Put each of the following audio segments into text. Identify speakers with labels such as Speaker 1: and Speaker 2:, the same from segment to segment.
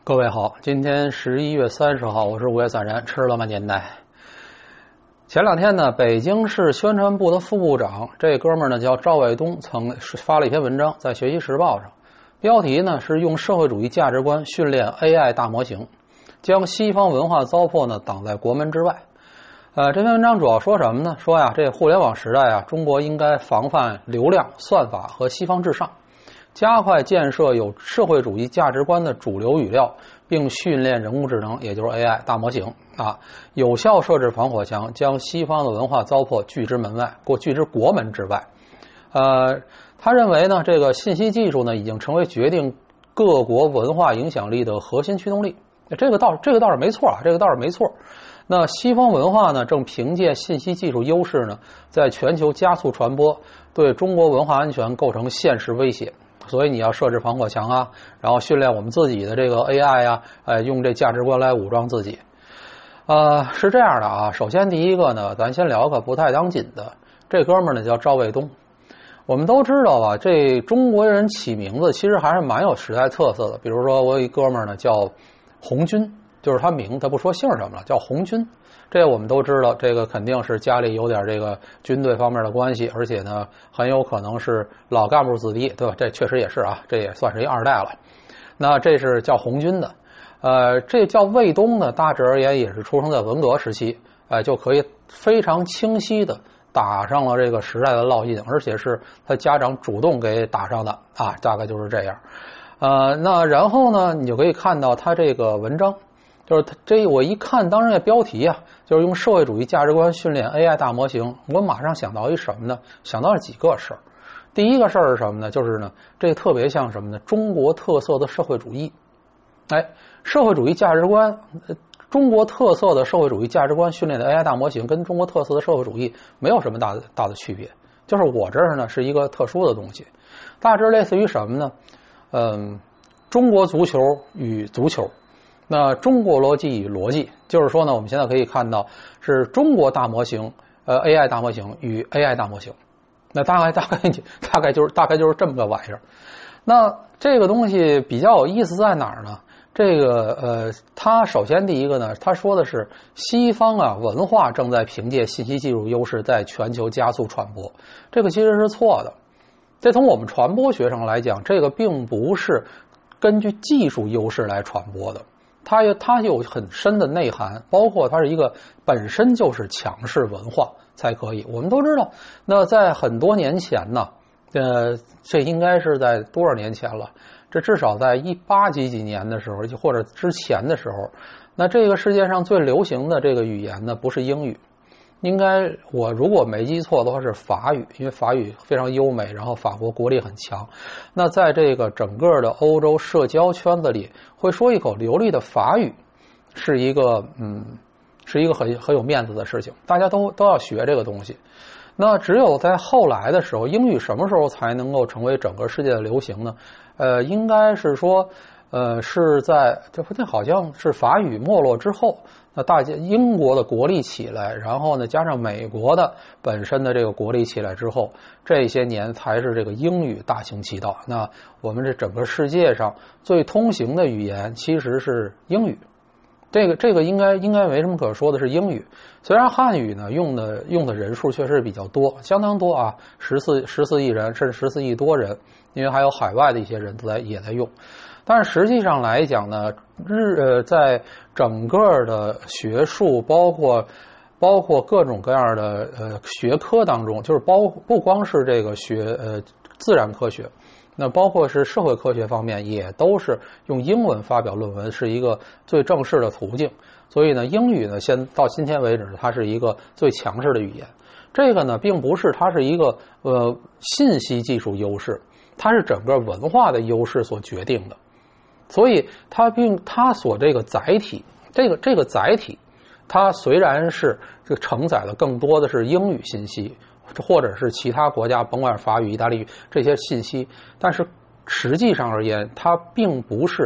Speaker 1: 各位好，今天11月30号，我是5月3人，吃了吗年代。前两天呢，北京市宣传部的副部长，这哥们儿呢叫赵卫东，曾发了一篇文章在《学习时报》上，标题呢是用社会主义价值观训练 AI 大模型，将西方文化糟粕呢挡在国门之外。这篇文章主要说什么呢？说呀，这互联网时代啊，中国应该防范流量、算法和西方至上，加快建设有社会主义价值观的主流语料，并训练人工智能，也就是 AI 大模型啊，有效设置防火墙，将西方的文化糟粕拒之门外，拒之国门之外。他认为呢，这个信息技术呢，已经成为决定各国文化影响力的核心驱动力。这个倒是没错啊，这个倒是没错。那西方文化呢，正凭借信息技术优势呢，在全球加速传播，对中国文化安全构成现实威胁。所以你要设置防火墙啊，然后训练我们自己的这个 AI 啊，用这价值观来武装自己。是这样的啊，首先第一个呢，咱先聊个不太当紧的，这哥们儿呢叫赵卫东。我们都知道啊，这中国人起名字其实还是蛮有时代特色的。比如说我有一哥们儿呢叫红军，就是他名，他不说姓什么了，叫红军。这我们都知道，这个肯定是家里有点这个军队方面的关系，而且呢，很有可能是老干部子弟，对吧？这确实也是啊，这也算是一二代了。那这是叫红军的，这叫卫东呢，大致而言也是出生在文革时期，就可以非常清晰的打上了这个时代的烙印，而且是他家长主动给打上的啊，大概就是这样。那然后呢，你就可以看到他这个文章。就是这我一看，当然这标题啊，就是用社会主义价值观训练 AI 大模型，我马上想到一什么呢？想到了几个事儿。第一个事儿是什么呢？就是呢，这特别像什么呢？中国特色的社会主义。社会主义价值观，中国特色的社会主义价值观训练的 AI 大模型，跟中国特色的社会主义没有什么大的区别。就是我这儿呢是一个特殊的东西，大致类似于什么呢？中国足球与足球。那中国逻辑与逻辑，就是说呢，我们现在可以看到是中国大模型，AI 大模型与 AI 大模型。那大概就是这么个玩意儿。那这个东西比较有意思在哪儿呢？这个它首先第一个呢，他说的是西方啊文化正在凭借信息技术优势在全球加速传播，这个其实是错的。这从我们传播学上来讲，这个并不是根据技术优势来传播的。它有很深的内涵，包括它是一个本身就是强势文化才可以。我们都知道，那在很多年前呢，这应该是在多少年前了？这至少在18几年的时候，或者之前的时候，那这个世界上最流行的这个语言呢，不是英语。应该我如果没记错的话是法语，因为法语非常优美，然后法国国力很强。那在这个整个的欧洲社交圈子里，会说一口流利的法语，是一个很有面子的事情，大家都要学这个东西。那只有在后来的时候，英语什么时候才能够成为整个世界的流行呢？应该是说，是在这好像是法语没落之后。那大家英国的国力起来，然后呢加上美国的本身的这个国力起来之后，这些年才是这个英语大行其道。那我们这整个世界上最通行的语言其实是英语，这个应该没什么可说的，是英语。虽然汉语呢用的人数确实比较多，相当多啊，14亿人甚至14亿多人，因为还有海外的一些人也在用。但是实际上来讲呢，在整个的学术，包括各种各样的学科当中，就是不光是这个自然科学，那包括是社会科学方面，也都是用英文发表论文，是一个最正式的途径。所以呢，英语呢，到今天为止，它是一个最强势的语言。这个呢，并不是它是一个信息技术优势，它是整个文化的优势所决定的。所以它所这个载体，这个载体，它虽然是这个承载的更多的是英语信息，或者是其他国家甭管法语、意大利语这些信息，但是实际上而言，它并不是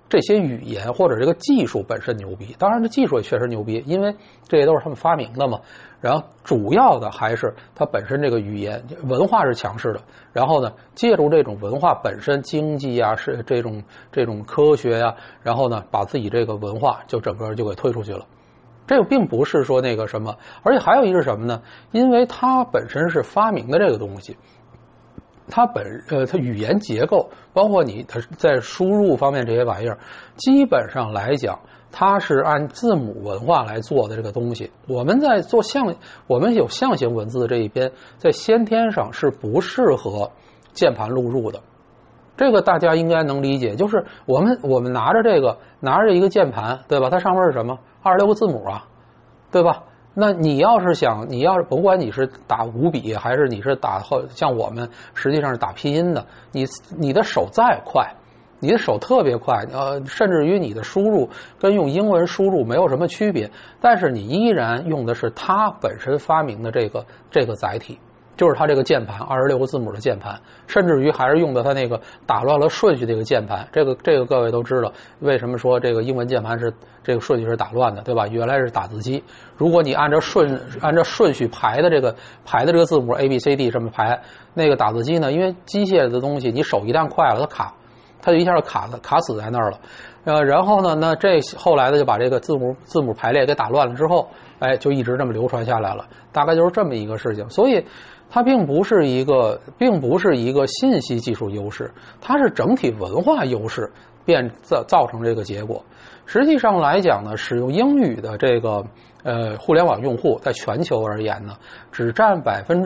Speaker 1: 这些语言或者这个技术本身牛逼，当然这技术也确实牛逼，因为这些都是他们发明的嘛。然后主要的还是它本身这个语言文化是强势的，然后呢，借助这种文化本身经济啊，是这种科学呀，然后呢，把自己这个文化就整个就给推出去了。这个并不是说那个什么，而且还有一个是什么呢？因为它本身是发明的这个东西。它它语言结构，包括你在输入方面这些玩意儿，基本上来讲，它是按字母文化来做的这个东西。我们在做我们有象形文字这一边，在先天上是不适合键盘录入的。这个大家应该能理解，就是我们拿着一个键盘，对吧？它上面是什么？26个字母啊，对吧？那你要是甭管你是打五笔还是你是打像我们实际上是打拼音的，你的手再快，你的手特别快，甚至于你的输入跟用英文输入没有什么区别，但是你依然用的是它本身发明的这个载体。就是它这个键盘26个字母的键盘，甚至于还是用的它那个打乱了顺序这个键盘。这个各位都知道，为什么说这个英文键盘是这个顺序是打乱的，对吧？原来是打字机，如果你按照顺序排的这个字母 A B C D 这么排，那个打字机呢，因为机械的东西，你手一旦快了，它就一下卡死在那儿了。然后呢，那这后来呢就把这个字母排列给打乱了之后，就一直这么流传下来了。大概就是这么一个事情，所以它并不是一个信息技术优势，它是整体文化优势造成这个结果。实际上来讲呢，使用英语的这个互联网用户在全球而言呢，只占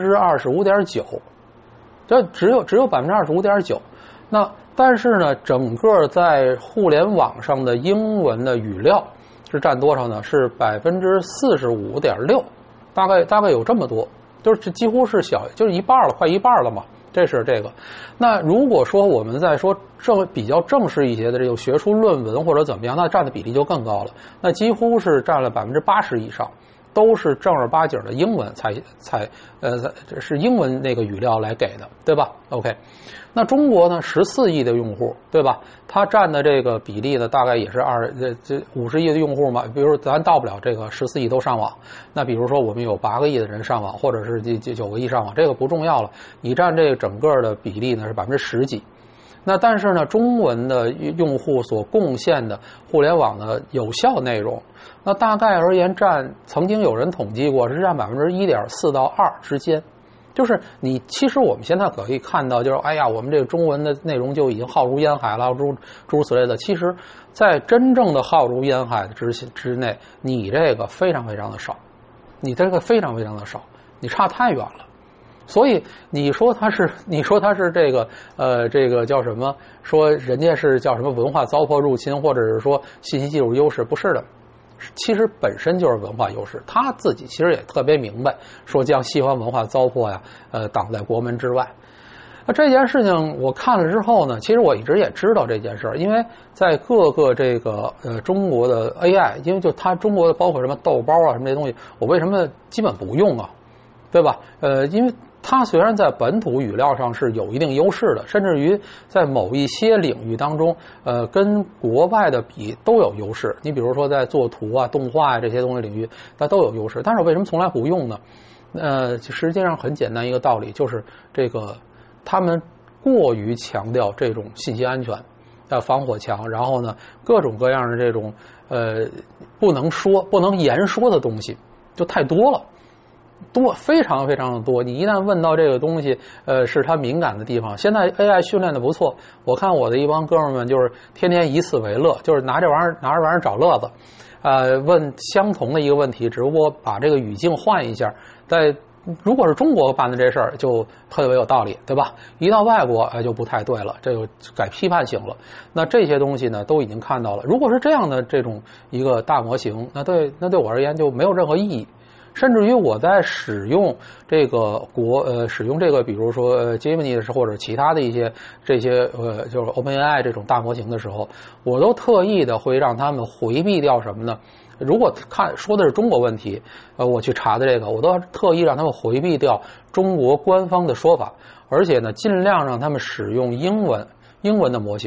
Speaker 1: 25.9%， 这只有 25.9%。那但是呢，整个在互联网上的英文的语料是占多少呢？是 45.6%， 大概有这么多。就是几乎是就是一半了，快一半了嘛。这是这个。那如果说我们在说比较正式一些的这种学术论文或者怎么样，那占的比例就更高了。那几乎是占了 80% 以上，都是正儿八经的英文是英文那个语料来给的，对吧 ？OK。那中国呢，14亿的用户，对吧？它占的这个比例呢，大概也是50亿的用户嘛。比如咱到不了这个14亿都上网，那比如说我们有8个亿的人上网，或者是9个亿上网，这个不重要了。你占这个整个的比例呢是10%几。那但是呢，中文的用户所贡献的互联网的有效内容，那大概而言曾经有人统计过是占 1.4% 到2% 之间。就是其实我们现在可以看到，就是我们这个中文的内容就已经浩如烟海了，诸如此类的。其实，在真正的浩如烟海之内，你这个非常非常的少，你这个非常非常的少，你差太远了。所以你说它是这个叫什么？说人家是叫什么文化糟粕入侵，或者是说信息技术优势？不是的。其实本身就是文化优势，他自己其实也特别明白，说将西方文化糟粕呀，挡在国门之外。那这件事情我看了之后呢，其实我一直也知道这件事，因为在各个这个中国的 AI， 因为就它中国的包括什么豆包啊什么这些东西，我为什么基本不用啊，对吧？因为它虽然在本土语料上是有一定优势的，甚至于在某一些领域当中，跟国外的比都有优势。你比如说在做图啊、动画啊这些东西领域，它都有优势。但是为什么从来不用呢？实际上很简单一个道理，就是这个他们过于强调这种信息安全，防火墙，然后呢各种各样的这种不能言说的东西就太多了。非常非常的多，你一旦问到这个东西，是它敏感的地方。现在 AI 训练的不错，我看我的一帮哥们们就是天天以此为乐，就是拿着玩意儿找乐子，问相同的一个问题，只不过把这个语境换一下。如果是中国办的这事儿，就特别有道理，对吧？一到外国，就不太对了，这就改批判性了。那这些东西呢，都已经看到了。如果是这样的这种一个大模型，那对我而言就没有任何意义。甚至于我在使用这个比如说Gemini 或者其他的一些这些就是 OpenAI 这种大模型的时候，我都特意的会让他们回避掉什么呢？如果说的是中国问题，我去查的这个，我都特意让他们回避掉中国官方的说法，而且呢，尽量让他们使用英文的模型。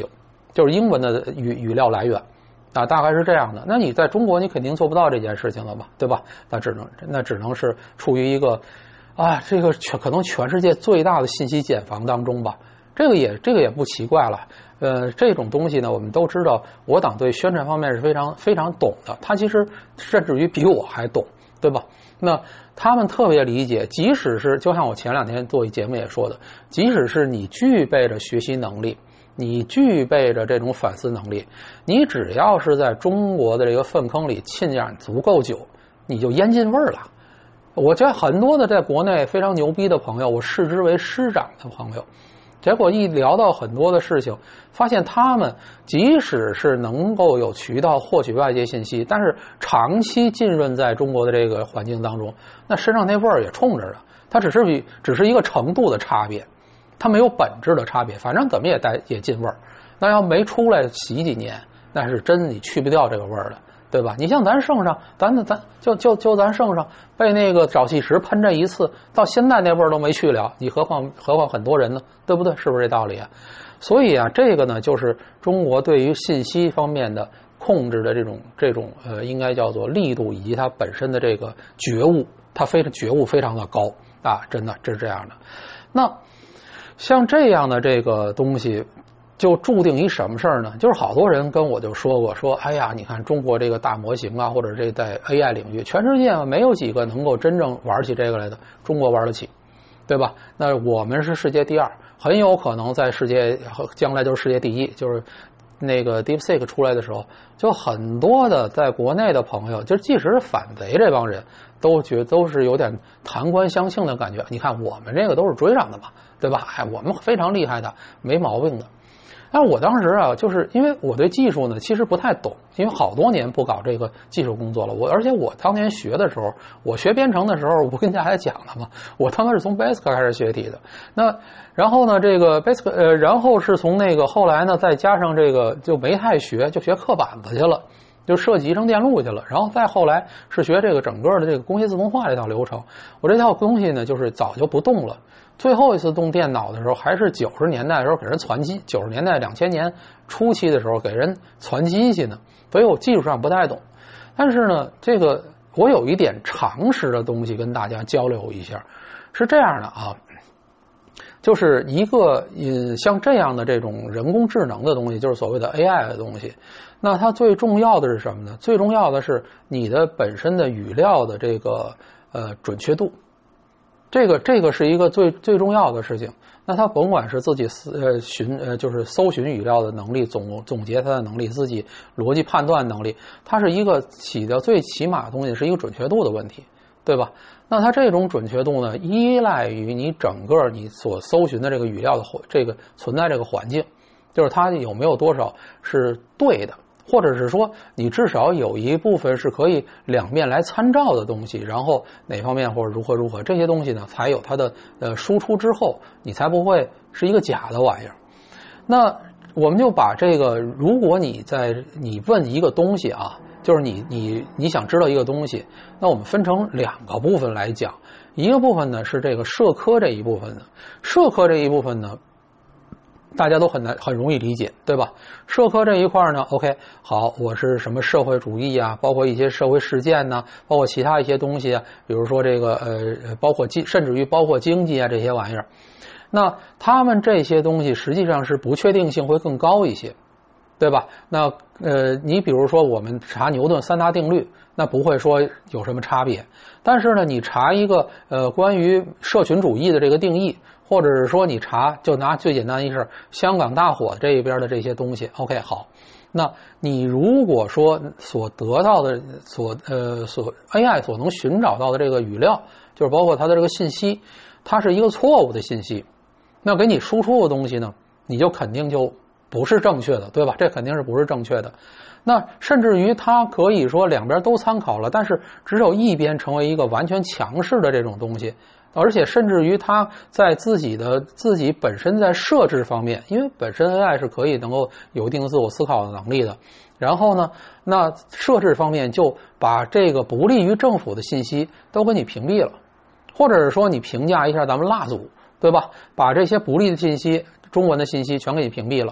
Speaker 1: 就是英文的语料来源啊，大概是这样的。那你在中国你肯定做不到这件事情了吧，对吧？那只能是处于一个这个可能全世界最大的信息茧房当中吧。这个也不奇怪了。这种东西呢，我们都知道，我党对宣传方面是非常非常懂的，他其实甚至于比我还懂，对吧？那他们特别理解，即使是就像我前2天做一节目也说的，即使是你具备着学习能力，你具备着这种反思能力，你只要是在中国的这个粪坑里浸染足够久，你就腌进味儿了。我觉得很多的在国内非常牛逼的朋友，我视之为师长的朋友，结果一聊到很多的事情，发现他们即使是能够有渠道获取外界信息，但是长期浸润在中国的这个环境当中，那身上那味儿也冲着的，它只是一个程度的差别，它没有本质的差别，反正怎么也进味儿。那要没出来洗几年，那是真你去不掉这个味儿的，对吧？你像咱圣上，咱咱圣上被那个沼气石喷这一次，到现在那味儿都没去了，你何况很多人呢，对不对？是不是这道理啊？所以啊，这个呢，就是中国对于信息方面的控制的这种应该叫做力度，以及它本身的这个觉悟，它觉悟非常的高啊，真的这是这样的。那像这样的这个东西，就注定一什么事儿呢？就是好多人跟我就说过，说哎呀，你看中国这个大模型啊，或者这在 AI 领域，全世界没有几个能够真正玩起这个来的，中国玩得起，对吧？那我们是世界第2，很有可能在将来就是世界第1。就是那个 DeepSeek 出来的时候，就很多的在国内的朋友，就即使是反贼这帮人，都是有点谈官相庆的感觉。你看我们这个都是追上的嘛，对吧？我们非常厉害的，没毛病的。但是我当时啊，就是因为我对技术呢其实不太懂，因为好多年不搞这个技术工作了。而且我当年学的时候，我学编程的时候，我跟大家讲了嘛，我他妈是从 Basic 开始学起的。那然后呢，这个 Basic 然后是从那个后来呢，再加上这个就没太学，就学刻板子去了，就设计集成电路去了。然后再后来是学这个整个的这个工业自动化这套流程。我这套东西呢，就是早就不动了。最后一次动电脑的时候，还是90年代的时候给人传机，90年代2000年初期的时候给人传机器呢，所以我技术上不太懂。但是呢，这个我有一点常识的东西跟大家交流一下，是这样的啊，就是一个像这样的这种人工智能的东西，就是所谓的 AI 的东西，那它最重要的是什么呢？最重要的是你的本身的语料的这个准确度。这个是一个最重要的事情。那他甭管是自己就是搜寻语料的能力，总结它的能力，自己逻辑判断能力，它是一个起到最起码的东西，是一个准确度的问题，对吧？那它这种准确度呢，依赖于你整个你所搜寻的这个语料的这个存在这个环境，就是它有没有多少是对的。或者是说你至少有一部分是可以两面来参照的东西，然后哪方面或者如何这些东西呢，才有它的输出之后，你才不会是一个假的玩意儿。那我们就把这个，如果你问一个东西啊，就是你想知道一个东西，那我们分成2个部分来讲。一个部分呢是这个社科这一部分的，社科这一部分呢大家都很容易理解，对吧？社科这一块呢 ，OK， 好，我是什么社会主义啊，包括一些社会事件呢，包括其他一些东西啊，比如说这个包括甚至于包括经济啊这些玩意儿。那他们这些东西实际上是不确定性会更高一些，对吧？那你比如说我们查牛顿3大定律，那不会说有什么差别。但是呢，你查一个关于社群主义的这个定义，或者是说你就拿最简单一事，香港大火这一边的这些东西 ，OK 好。那你如果说所得到的AI 所能寻找到的这个语料，就是包括它的这个信息，它是一个错误的信息，那给你输出的东西呢，你就肯定就不是正确的，对吧？这肯定是不是正确的。那甚至于它可以说两边都参考了，但是只有一边成为一个完全强势的这种东西，而且甚至于它在自己本身在设置方面，因为本身 AI 是可以能够有一定自我思考的能力的，然后呢，那设置方面就把这个不利于政府的信息都给你屏蔽了，或者是说你评价一下咱们蜡祖，对吧？把这些不利的信息，中文的信息全给你屏蔽了。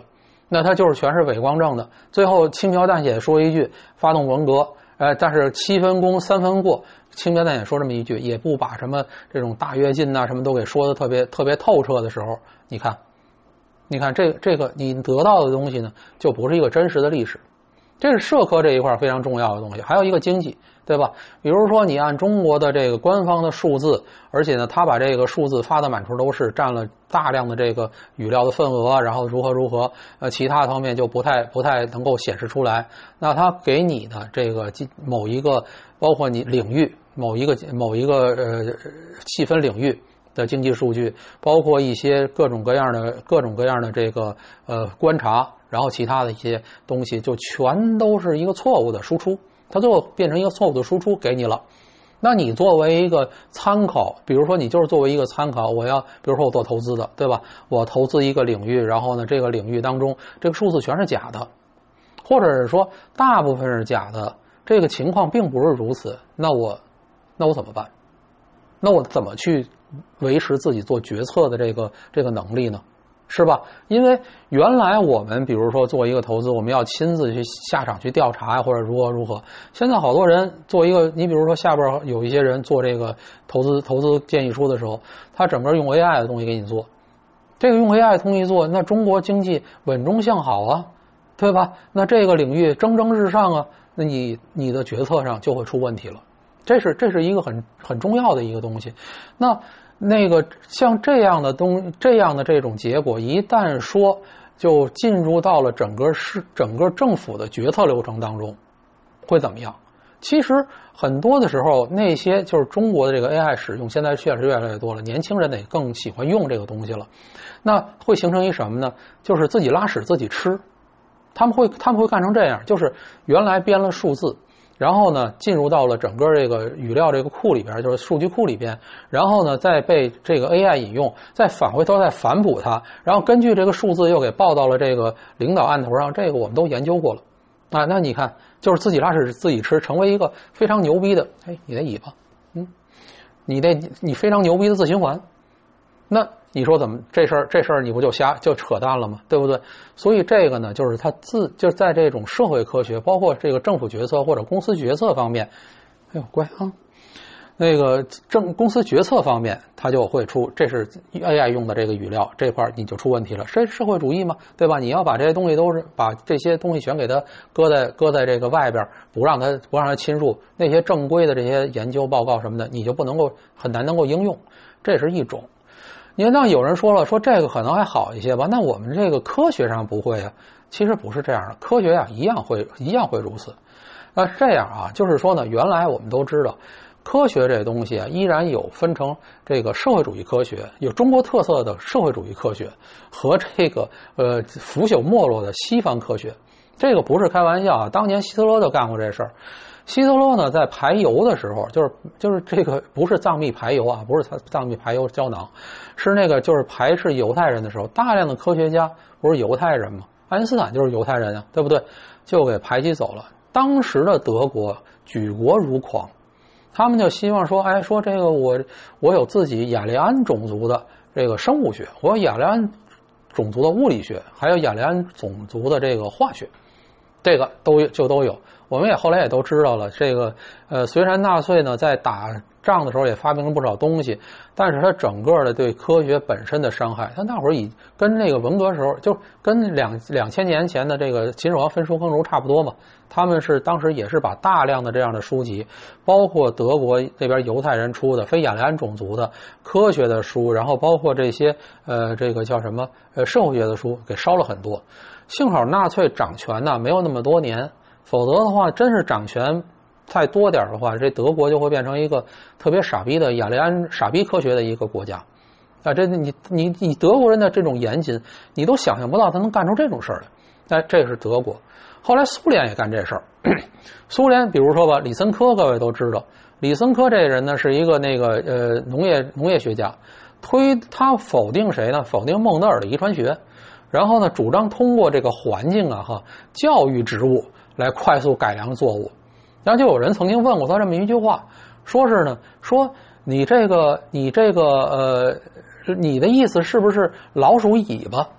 Speaker 1: 那它就是全是伪光正的。最后轻描淡写说一句发动文革，但是7分功3分过，轻描淡写说这么一句，也不把什么这种大跃进什么都给说的特别透彻的时候，你看这个你得到的东西呢，就不是一个真实的历史。这是社科这一块非常重要的东西。还有一个经济，对吧？比如说你按中国的这个官方的数字，而且呢他把这个数字发的满处都是，占了大量的这个语料的份额，然后如何其他方面就不太能够显示出来。那他给你的这个某一个，包括你领域某一个细分领域的经济数据，包括一些各种各样的这个观察，然后其他的一些东西就全都是一个错误的输出，它最后变成一个错误的输出给你了。那你作为一个参考，比如说你就是作为一个参考，比如说我做投资的，对吧？我投资一个领域，然后呢这个领域当中这个数字全是假的，或者是说大部分是假的，这个情况并不是如此，那我怎么办？那我怎么去维持自己做决策的这个能力呢？是吧？因为原来我们比如说做一个投资，我们要亲自去下场去调查或者如何。现在好多人做一个，你比如说下边有一些人做这个投资建议书的时候，他整个用 AI 的东西给你做。这个用 AI 的东西做，那中国经济稳中向好啊，对吧？那这个领域蒸蒸日上啊，那你的决策上就会出问题了。这是一个很重要的一个东西。那个像这样的这种结果，一旦说就进入到了整个政府的决策流程当中，会怎么样？其实很多的时候，那些就是中国的这个 AI 使用，现在确实越来越多了，年轻人也更喜欢用这个东西了。那会形成一什么呢？就是自己拉屎自己吃。他们会干成这样，就是原来编了数字，然后呢进入到了整个这个语料这个库里边，就是数据库里边，然后呢再被这个 AI 引用，再返回头再反哺它，然后根据这个数字又给报到了这个领导案头上。这个我们都研究过了啊。那你看，就是自己拉屎自己吃，成为一个非常牛逼的，你的尾巴，你非常牛逼的自循环。那你说怎么这事儿你不就扯淡了吗？对不对？所以这个呢，就是就在这种社会科学，包括这个政府决策或者公司决策方面，乖啊，那个公司决策方面，它就会出，这是 AI 用的这个语料这块你就出问题了。这是社会主义嘛，对吧？你要把这些东西把这些东西全给它搁在这个外边，不让它侵入那些正规的这些研究报告什么的，你就很难能够应用。这是一种。你看，有人说了，说这个可能还好一些吧，那我们这个科学上不会啊。其实不是这样的，科学一样会如此。这样啊，就是说呢，原来我们都知道，科学这东西依然有分成这个社会主义科学，有中国特色的社会主义科学和这个腐朽没落的西方科学。这个不是开玩笑啊，当年希特勒就干过这事儿。希特勒呢，在排油的时候，就是这个不是藏秘排油啊，不是藏秘排油胶囊，是那个就是排斥犹太人的时候，大量的科学家不是犹太人吗？爱因斯坦就是犹太人啊，对不对？就给排挤走了。当时的德国举国如狂，他们就希望说，说这个我有自己雅利安种族的这个生物学，我有雅利安种族的物理学，还有雅利安种族的这个化学，这个都有。我们后来也都知道了，这个虽然纳粹呢在打仗的时候也发明了不少东西，但是它整个的对科学本身的伤害，它那会儿跟那个文革时候，就跟2000年前的这个秦始皇焚书坑儒差不多嘛。他们当时也是把大量的这样的书籍，包括德国这边犹太人出的非雅利安种族的科学的书，然后包括这些这个叫什么社会学的书给烧了很多。幸好纳粹掌权呢没有那么多年，否则的话真是掌权再多点的话，这德国就会变成一个特别傻逼的雅利安傻逼科学的一个国家啊！这你德国人的这种严谨，你都想象不到他能干出这种事儿来。这是德国。后来苏联也干这事儿。苏联比如说吧，李森科各位都知道，李森科这人呢是一个那个农业学家，他否定谁呢？否定孟德尔的遗传学，然后呢主张通过这个环境教育植物来快速改良作物。然后就有人曾经问过他这么一句话，说你的意思是不是老鼠尾巴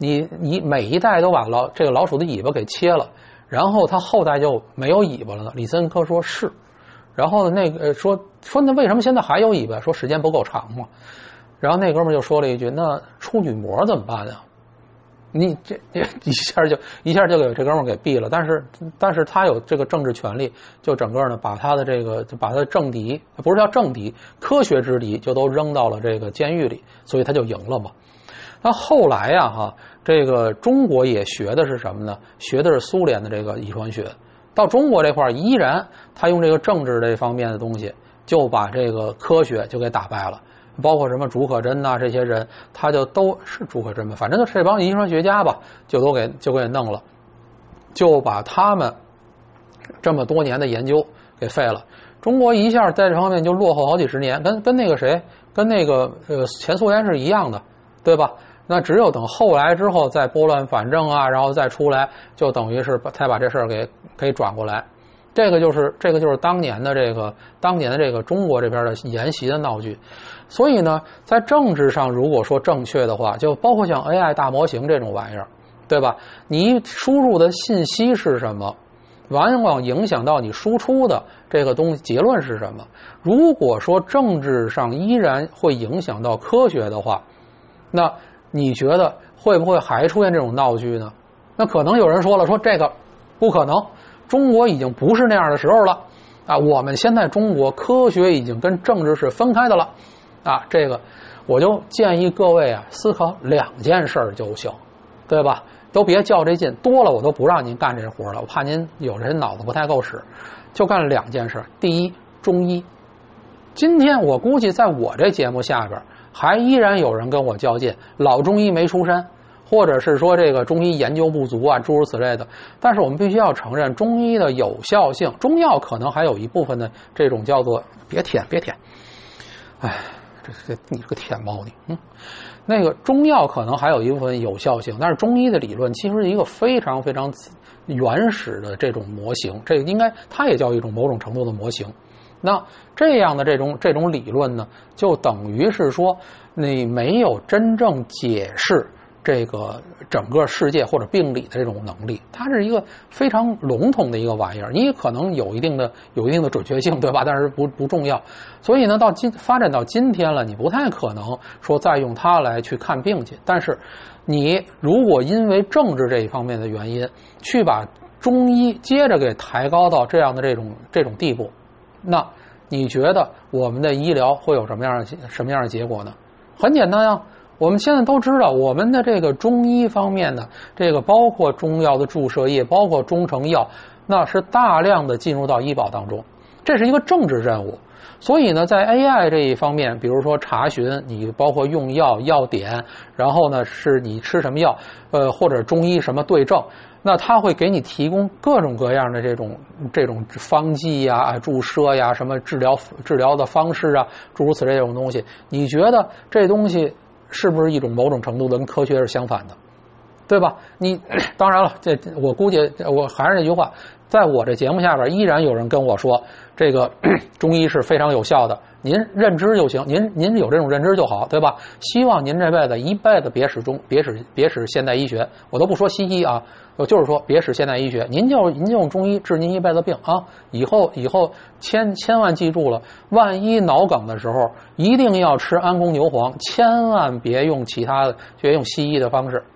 Speaker 1: 你每一代都把这个老鼠的尾巴给切了，然后它后代就没有尾巴了呢？李森科说是，然后那个说那为什么现在还有尾巴？说时间不够长嘛。然后那哥们就说了一句：“那出女模怎么办呀？”你这一下就给这哥们给毙了。但是他有这个政治权利，就整个呢把他的政敌，不是叫政敌，科学之敌，就都扔到了这个监狱里，所以他就赢了嘛。那后来呀这个中国也学的是什么呢？学的是苏联的这个遗传学，到中国这块依然他用这个政治这方面的东西，就把这个科学就给打败了。包括什么竺可桢这些人，他就都是竺可桢吧，反正就这帮遗传学家吧，就给弄了，就把他们这么多年的研究给废了。中国一下在这方面就落后好几十年，跟那个谁，跟那个前苏联是一样的，对吧？那只有等后来之后再拨乱反正然后再出来，就等于是才把这事儿给转过来。这个就是当年的这个中国这边的沿袭的闹剧。所以呢，在政治上如果说正确的话，就包括像 AI 大模型这种玩意儿，对吧？你输入的信息是什么，往往影响到你输出的这个东西结论是什么。如果说政治上依然会影响到科学的话，那你觉得会不会还出现这种闹剧呢？那可能有人说了，说这个不可能，中国已经不是那样的时候了我们现在中国科学已经跟政治是分开的了这个我就建议各位思考两件事就行，对吧？都别较这劲，多了我都不让您干这活了，我怕您有人脑子不太够使。就干两件事。第一，中医。今天我估计在我这节目下边还依然有人跟我较劲，老中医没出山，或者是说这个中医研究不足诸如此类的。但是我们必须要承认中医的有效性，中药可能还有一部分的这种叫做别舔，你这个舔猫你那个中药可能还有一部分有效性，但是中医的理论其实是一个非常非常原始的这种模型，这个应该它也叫一种某种程度的模型。那这样的这种理论呢，就等于是说你没有真正解释这个整个世界或者病理的这种能力，它是一个非常笼统的一个玩意儿，你可能有一定的准确性，对吧？但是不重要。所以呢，发展到今天了，你不太可能说再用它来去看病去。但是你如果因为政治这一方面的原因，去把中医接着给抬高到这样的这种地步，那你觉得我们的医疗会有什么样的结果呢？很简单我们现在都知道，我们的这个中医方面呢，这个包括中药的注射液，包括中成药，那是大量的进入到医保当中，这是一个政治任务。所以呢，在 AI 这一方面，比如说查询你包括用药要点，然后呢是你吃什么药，或者中医什么对症，那它会给你提供各种各样的这种方剂注射什么治疗的方式诸如此类这种东西。你觉得这东西是不是一种某种程度的跟科学是相反的，对吧？当然了，我估计我还是那句话，在我这节目下边依然有人跟我说这个中医是非常有效的，您认知就行，您有这种认知就好，对吧？希望您这辈子一辈子别使现代医学，我都不说西医我就是说别使现代医学，您就用中医治您一辈子病以后千万记住了，万一脑梗的时候一定要吃安宫牛黄，千万别用其他的，别用西医的方式。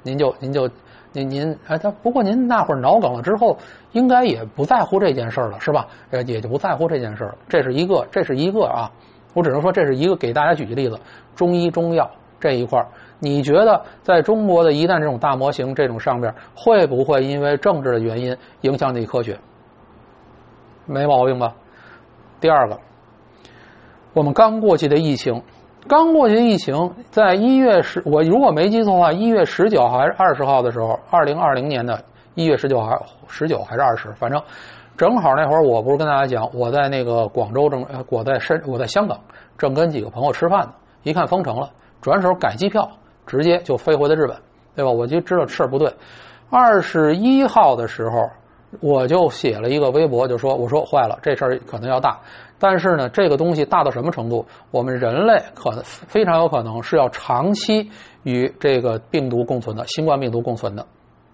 Speaker 1: 不过您那会儿脑梗了之后，应该也不在乎这件事了，是吧？也就不在乎这件事了。这是一个我只能说这是一个给大家举个例子，中医中药这一块，你觉得在中国的一旦这种大模型这种上边，会不会因为政治的原因影响你科学？没毛病吧？第二个，我们刚过去的疫情，在我如果没记错的话，1月19号还是20号的时候，2020年的1月19还是20，反正正好那会儿我不是跟大家讲，我在那个广州我在香港正跟几个朋友吃饭呢，一看封城了，转手改机票，直接就飞回了日本，对吧？我就知道事儿不对。21号的时候， 我就写了一个微博，就说我说坏了，这事儿可能要大。但是呢，这个东西大到什么程度？我们人类非常有可能是要长期与这个病毒共存的，新冠病毒共存的。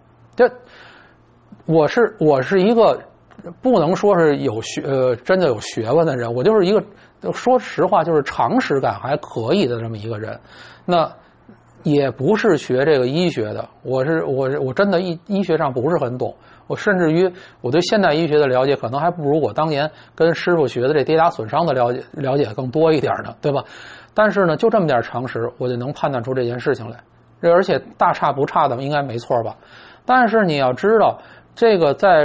Speaker 1: 我是一个不能说是真的有学问的人，我就是一个说实话就是常识感还可以的这么一个人。那也不是学这个医学的，我真的医学上不是很懂。我甚至于我对现代医学的了解，可能还不如我当年跟师傅学的这跌打损伤的了解更多一点呢，对吧？但是呢，就这么点常识，我就能判断出这件事情来，而且大差不差的，应该没错吧？但是你要知道，这个在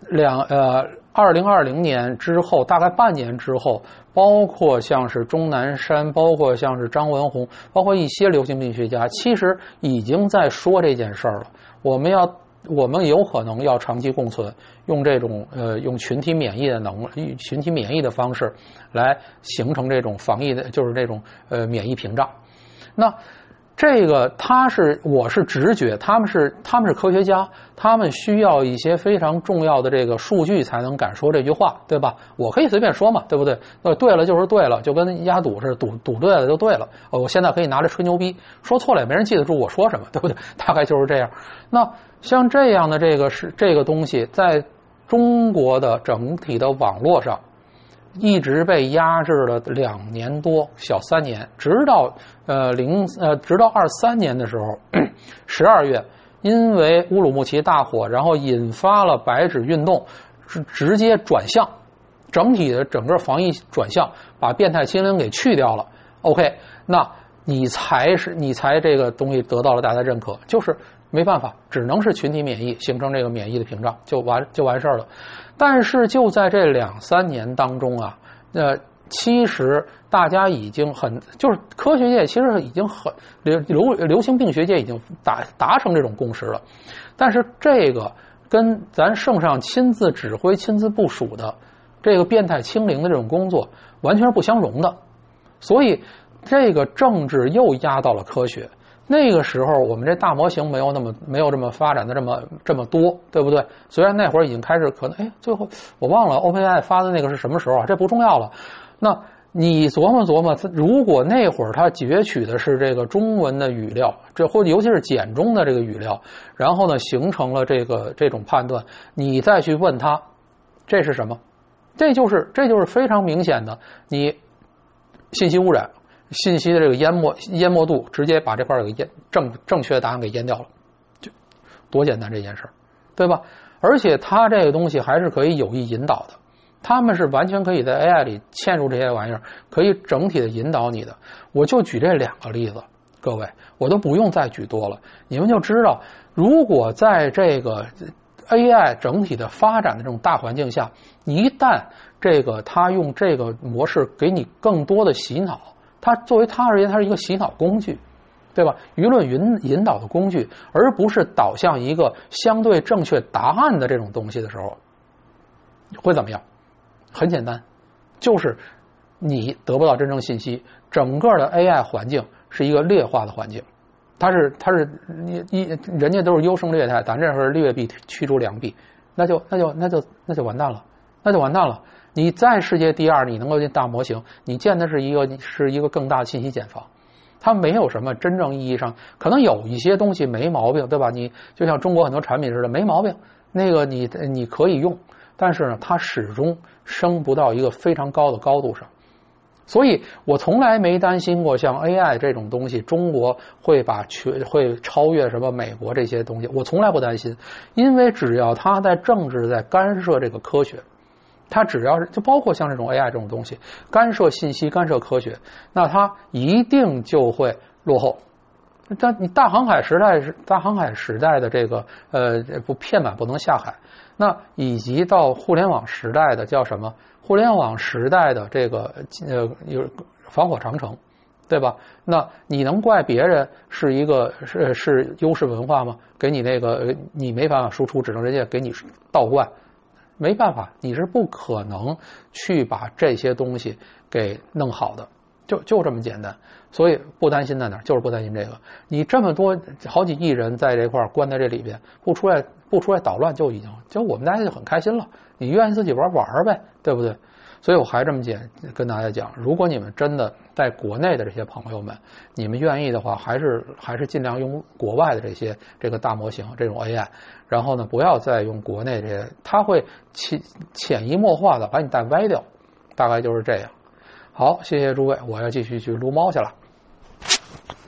Speaker 1: 2020年之后，大概半年之后，包括像是钟南山，包括像是张文宏，包括一些流行病学家，其实已经在说这件事儿了。我们有可能要长期共存，用这种用群体免疫的方式来形成这种防疫的，就是这种免疫屏障。那这个我是直觉，他们是科学家，他们需要一些非常重要的这个数据才能敢说这句话，对吧？我可以随便说嘛，对不对？对了就是对了，就跟压赌似的，赌对了就对了。我现在可以拿着吹牛逼，说错了也没人记得住我说什么，对不对？大概就是这样。那像这样的这个东西，在中国的整体的网络上，一直被压制了2年多，小3年，直到23年的时候，12月，因为乌鲁木齐大火，然后引发了白纸运动，直接转向，整个防疫转向，把变态清零给去掉了。OK， 那你才这个东西得到了大家认可，就是没办法，只能是群体免疫形成这个免疫的屏障，就完事儿了。但是就在这2-3年当中啊，其实大家已经就是科学界其实已经流行病学界已经达成这种共识了。但是这个跟咱圣上亲自指挥、亲自部署的这个变态清零的这种工作完全是不相容的，所以这个政治又压到了科学。那个时候我们这大模型没有这么发展的这么多，对不对？虽然那会儿已经开始可能最后我忘了 OpenAI 发的那个是什么时候啊，这不重要了。那你琢磨，如果那会儿它攫取的是这个中文的语料，或者尤其是简中的这个语料，然后呢形成了这种判断，你再去问他这是什么，这就是非常明显的你信息污染。信息的这个淹没度，直接把这块给正确的答案给淹掉了，就多简单这件事，对吧？而且它这个东西还是可以有意引导的，他们是完全可以在 AI 里嵌入这些玩意儿，可以整体的引导你的。我就举这2个例子，各位，我都不用再举多了，你们就知道，如果在这个 AI 整体的发展的这种大环境下，一旦它用这个模式给你更多的洗脑。它作为它而言，它是一个洗脑工具，对吧？舆论引导的工具，而不是导向一个相对正确答案的这种东西的时候，会怎么样？很简单，就是你得不到真正信息，整个的 AI 环境是一个劣化的环境，它是人家都是优胜劣汰，咱这是劣币驱逐良币，那就完蛋了，那就完蛋了。你在世界第2，你能够建大模型，你建的是一个更大的信息茧房，它没有什么真正意义上，可能有一些东西没毛病，对吧？你就像中国很多产品似的没毛病，那个你可以用，但是呢，它始终升不到一个非常高的高度上。所以我从来没担心过像 AI 这种东西，中国会超越什么美国这些东西，我从来不担心，因为只要它在政治在干涉这个科学。它只要是就包括像这种 AI 这种东西，干涉信息、干涉科学，那它一定就会落后。但你大航海时代的这个片板不能下海，那以及到互联网时代的叫什么？互联网时代的这个有防火长城，对吧？那你能怪别人是优势文化吗？给你你没办法输出，只能人家给你倒灌。没办法，你是不可能去把这些东西给弄好的。 就这么简单。所以不担心在哪儿，就是不担心这个。你这么多好几亿人在这块关在这里边，不出来捣乱就我们大家就很开心了。你愿意自己玩呗，对不对？所以我还这么跟大家讲，如果你们真的在国内的这些朋友们，你们愿意的话，还是尽量用国外的这个大模型这种 AI， 然后呢，不要再用国内这些，它会潜移默化的把你带歪掉，大概就是这样。好，谢谢诸位，我要继续去撸猫去了。